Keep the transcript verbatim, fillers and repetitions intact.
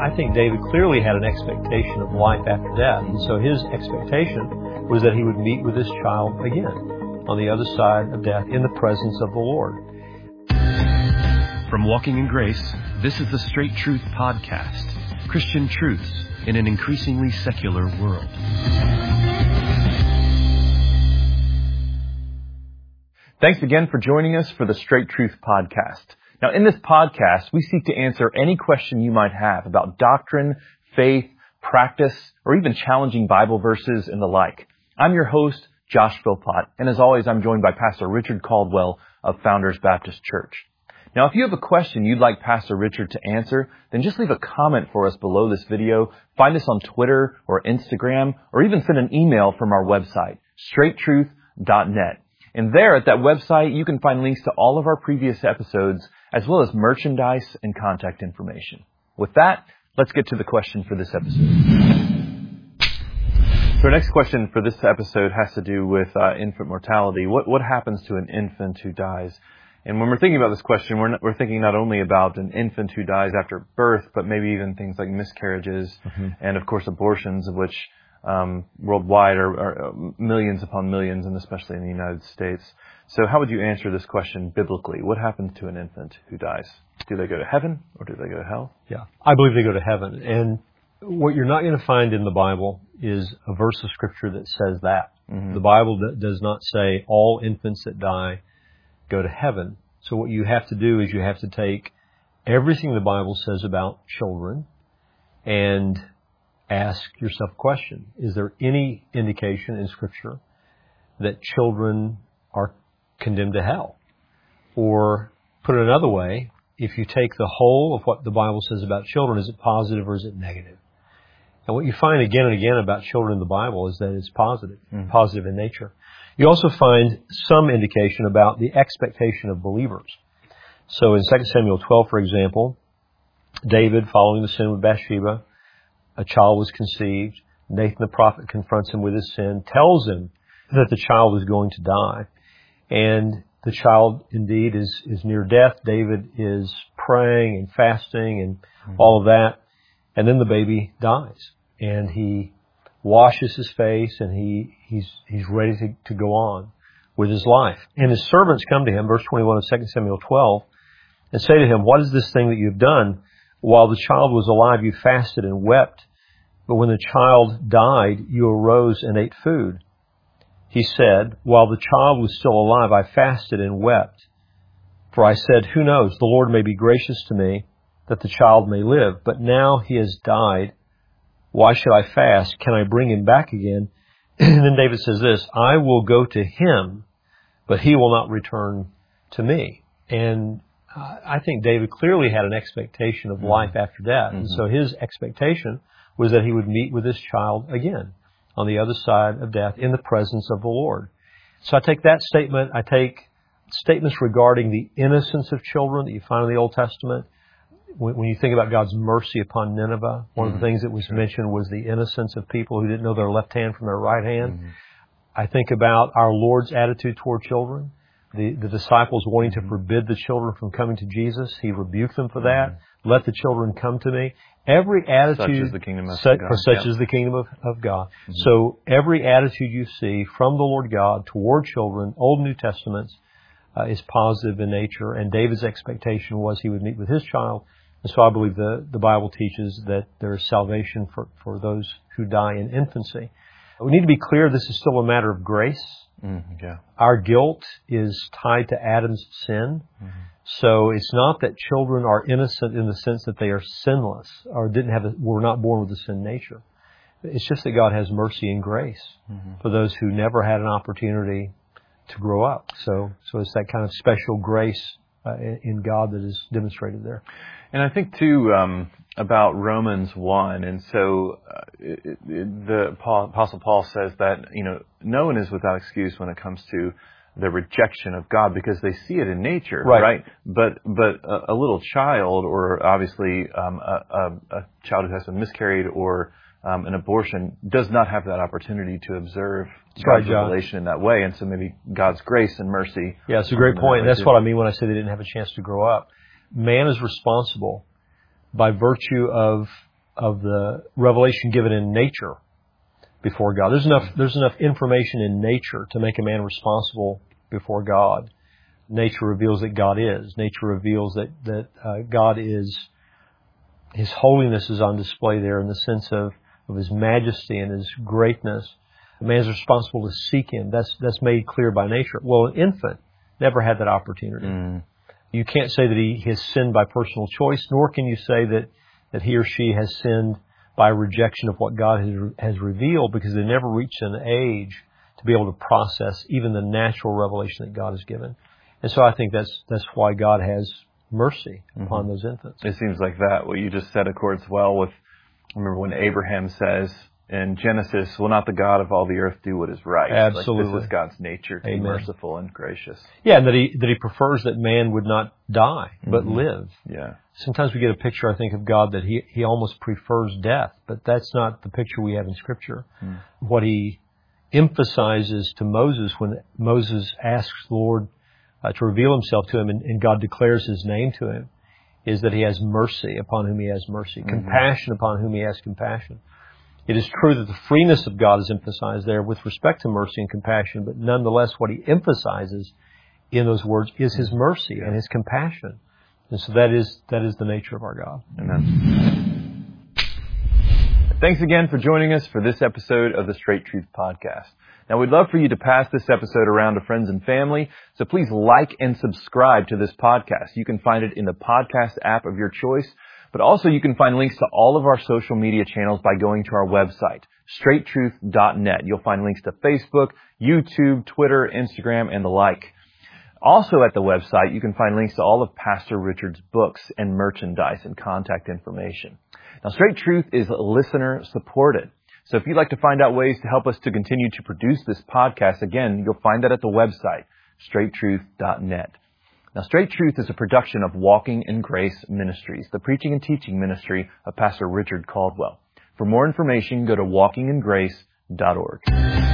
I think David clearly had an expectation of life after death. And so his expectation was that he would meet with his child again on the other side of death in the presence of the Lord. From Walking in Grace, this is the Straight Truth Podcast. Christian truths in an increasingly secular world. Thanks again for joining us for the Straight Truth Podcast. Now, in this podcast, we seek to answer any question you might have about doctrine, faith, practice, or even challenging Bible verses and the like. I'm your host, Josh Philpott, and as always, I'm joined by Pastor Richard Caldwell of Founders Baptist Church. Now, if you have a question you'd like Pastor Richard to answer, then just leave a comment for us below this video, find us on Twitter or Instagram, or even send an email from our website, straight truth dot net. And there at that website, you can find links to all of our previous episodes, as well as merchandise and contact information. With that, let's get to the question for this episode. So our next question for this episode has to do with uh, infant mortality. What what happens to an infant who dies? And when we're thinking about this question, we're not, we're thinking not only about an infant who dies after birth, but maybe even things like miscarriages mm-hmm. and, of course, abortions, of which um, worldwide are, are millions upon millions, and especially in the United States. So how would you answer this question biblically? What happens to an infant who dies? Do they go to heaven or do they go to hell? Yeah, I believe they go to heaven. And what you're not going to find in the Bible is a verse of Scripture that says that. Mm-hmm. The Bible does not say all infants that die go to heaven. So what you have to do is you have to take everything the Bible says about children and ask yourself a question. Is there any indication in Scripture that children are condemned to hell? Or put it another way, if you take the whole of what the Bible says about children, is it positive or is it negative? And what you find again and again about children in the Bible is that it's positive, mm. positive in nature. You also find some indication about the expectation of believers. So in Second Samuel twelve, for example, David, following the sin with Bathsheba, a child was conceived. Nathan the prophet confronts him with his sin, tells him that the child is going to die. And the child indeed is, is near death. David is praying and fasting and mm-hmm. all of that. And then the baby dies. And he washes his face and he, he's, he's ready to, to go on with his life. And his servants come to him, verse twenty-one of Second Samuel twelve, and say to him, "What is this thing that you've done? While the child was alive, you fasted and wept. But when the child died, you arose and ate food." He said, "While the child was still alive, I fasted and wept. For I said, who knows, the Lord may be gracious to me, that the child may live. But now he has died. Why should I fast? Can I bring him back again?" And then David says this, "I will go to him, but he will not return to me." And I think David clearly had an expectation of mm-hmm. life after death. Mm-hmm. And so his expectation was that he would meet with his child again on the other side of death in the presence of the Lord. So I take that statement, I take statements regarding the innocence of children that you find in the Old Testament. When, when you think about God's mercy upon Nineveh, one mm-hmm. of the things that was sure. mentioned was the innocence of people who didn't know their left hand from their right hand. Mm-hmm. I think about our Lord's attitude toward children. The, the disciples wanting to forbid the children from coming to Jesus. He rebuked them for that. Mm-hmm. Let the children come to me. Every attitude, such is the kingdom of such, God. For such yeah. is the kingdom of, of God. Mm-hmm. So every attitude you see from the Lord God toward children, Old and New Testaments, uh, is positive in nature. And David's expectation was he would meet with his child. And so I believe the, the Bible teaches that there is salvation for, for those who die in infancy. We need to be clear, this is still a matter of grace. Mm-hmm. Yeah. Our guilt is tied to Adam's sin. Mm-hmm. So it's not that children are innocent in the sense that they are sinless or didn't have a, were not born with a sin nature. It's just that God has mercy and grace mm-hmm. for those who never had an opportunity to grow up. So, so it's that kind of special grace uh, in God that is demonstrated there. And I think too um, about Romans one, and so uh, it, it, the Paul, Apostle Paul says that you know no one is without excuse when it comes to the rejection of God because they see it in nature, right? right? But but a, a little child, or obviously um, a, a, a child who has been miscarried or um, an abortion, does not have that opportunity to observe That's God's right, revelation in that way, and so maybe God's grace and mercy. Yeah, it's a great point. And that's too. what I mean when I say they didn't have a chance to grow up. Man is responsible by virtue of of the revelation given in nature before God. There's enough, there's enough information in nature to make a man responsible before God. Nature reveals that God is. Nature reveals that, that uh, God is, His holiness is on display there in the sense of, of His majesty and His greatness. A man's responsible to seek Him. That's, that's made clear by nature. Well, an infant never had that opportunity. Mm. You can't say that he has sinned by personal choice, nor can you say that, that he or she has sinned by rejection of what God has, has revealed, because they never reached an age to be able to process even the natural revelation that God has given. And so I think that's that's why God has mercy mm-hmm. upon those infants. It seems like that, what you just said, accords well with, I remember when Abraham says in Genesis, will not the God of all the earth do what is right? Absolutely. Like, this is God's nature to Amen. be merciful and gracious. Yeah, and that he, that he prefers that man would not die, but mm-hmm. live. Yeah. Sometimes we get a picture, I think, of God that he, he almost prefers death, but that's not the picture we have in Scripture. Mm. What he emphasizes to Moses when Moses asks the Lord uh, to reveal Himself to him, and, and God declares His name to him, is that He has mercy upon whom He has mercy, mm-hmm. compassion upon whom He has compassion. It is true that the freeness of God is emphasized there with respect to mercy and compassion, but nonetheless what He emphasizes in those words is His mercy and His compassion. And so that is that is the nature of our God. Amen. Thanks again for joining us for this episode of the Straight Truth Podcast. Now, we'd love for you to pass this episode around to friends and family, so please like and subscribe to this podcast. You can find it in the podcast app of your choice, but also you can find links to all of our social media channels by going to our website, straight truth dot net. You'll find links to Facebook, YouTube, Twitter, Instagram, and the like. Also at the website, you can find links to all of Pastor Richard's books and merchandise and contact information. Now, Straight Truth is listener supported. So if you'd like to find out ways to help us to continue to produce this podcast, again, you'll find that at the website, straight truth dot net. Now, Straight Truth is a production of Walking in Grace Ministries, the preaching and teaching ministry of Pastor Richard Caldwell. For more information, go to walking in grace dot org.